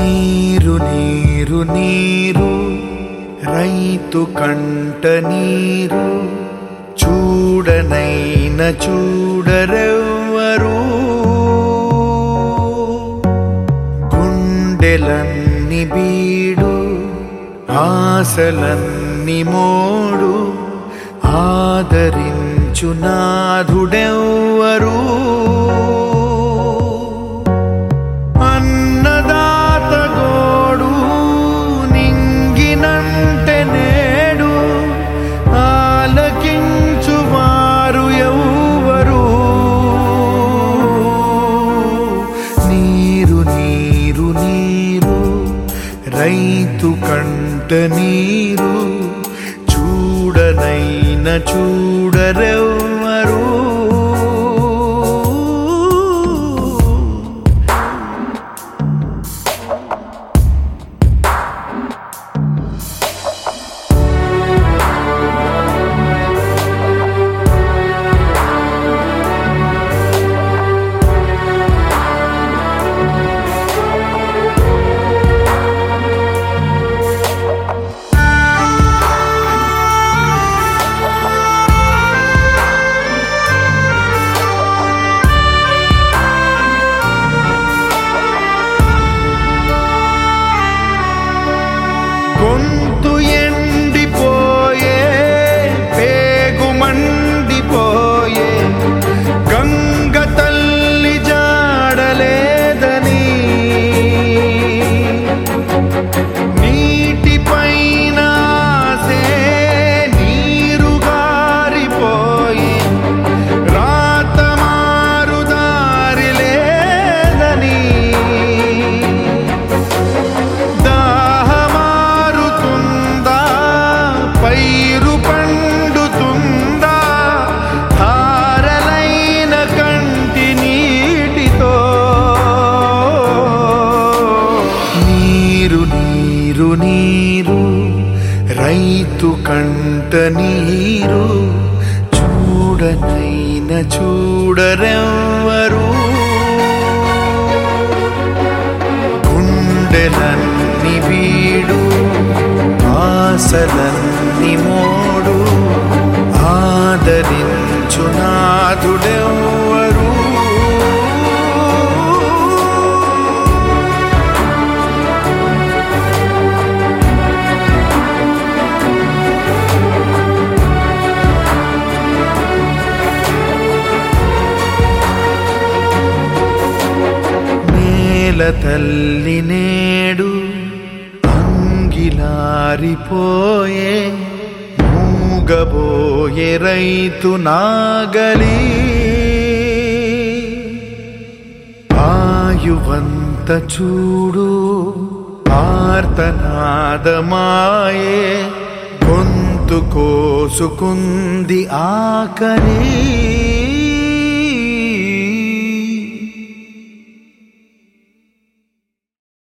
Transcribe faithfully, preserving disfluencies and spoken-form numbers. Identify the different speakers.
Speaker 1: నీరు నీరు నీరు రైతు కంట నీరు చూడనైన చూడరెవ్వరు. గుండెలన్ని బీడు ఆశలన్ని మోడు ఆదరించు నాథుడెవ్వరు. అన్నదాత గోడు నింగినంటే నేడు ఆలకించువారు ఎవ్వరు. నీరు నీరు నీరు రైతు కంట నీరు చూడనైన చూడరెవ్వరు. గొంతు ఎండిపోయే పేగు మండిపోయే గంగ తల్లి జాడలేదని నీటిపైన ఆసే నీరు గారిపోయే రాత మారు దారి లేదని పైరు పండుతుందా ధారలైన కంటి నీటితో. నీరు నీరు నీరు రైతు కంట నీరు చూడనైన చూడరెవ్వరు. గుండెలన్ని బీడు ఆశలన్ని మోడు ఆదరించు నాథుడెవ్వరు. నేల తల్లి నేడు అంగిలారిపోయే మూగబోయే రైతు నాగలి ఆయువంత చూడు ఆర్తనాదమాయే గొంతు కోసుకుంది ఆకలి.